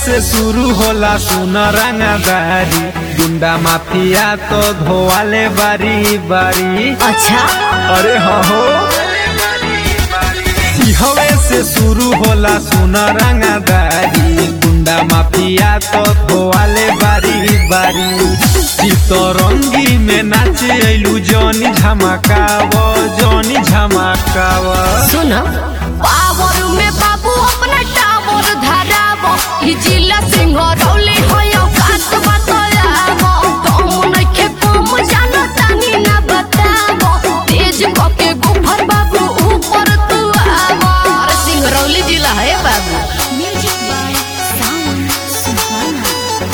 से शुरू होला सुन रंगदारी, गुंडा माफिया तो धोवाले बारी बारी। अच्छा अरे हो हवे से शुरू होला सुन रंगदारी, गुंडा माफिया तो धोवाले बारी बारी। चितरंगी में नाचे अइलू जनी झमकाव, जनी झमकाव। सुन पावर में बाबू अपना टावर धरावो, ई जिला सिंहरौली होयो कात बतलावो। तुम नइखे कम जानो तानी ना बतावो, तेज कके गुफर बाबू ऊपर तू आवो। अरे सिंहरौली जिला है बाबू। Music by sound Suhana.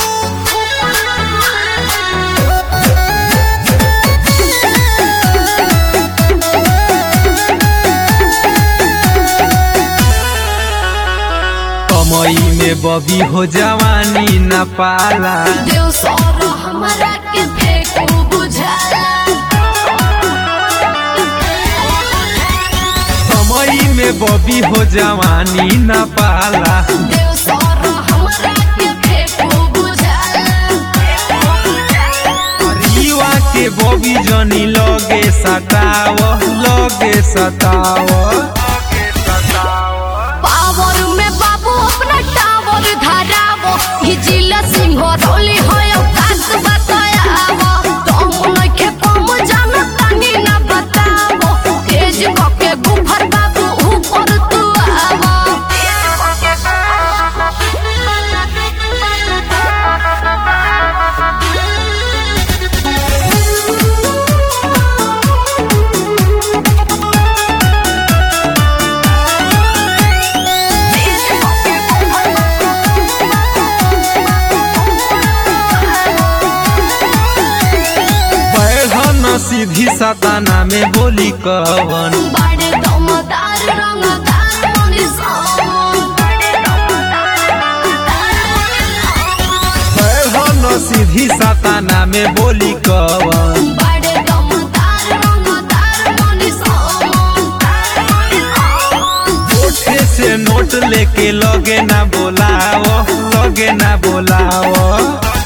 मई में बबी हो जवानी न पाला, देव सौर हमरा के देखो बुझाला। मई में बबी हो जवानी न पाला, देव सौर हमरा के देखो बुझाला। रीवा के बबी जनी लगे सताव, लगे सताव। पावर में बाबू अपना टावर धरावो, ई जिला सिंहरौली होयो कात बतलावो। तुम नइखे कम जानो तानी ना बतावो, तेज कके गुफर बाबू ऊपर तू आवो। सीधी सताना में बोली कवन, बड़े दमदार रंगदार मनीषा। सीधी सताना में बोली कवन, बड़े दमदार रंगदार मनीषा। ओठे से नोट लेके लगे ना बोलाओ, लगे ना बोलाओ।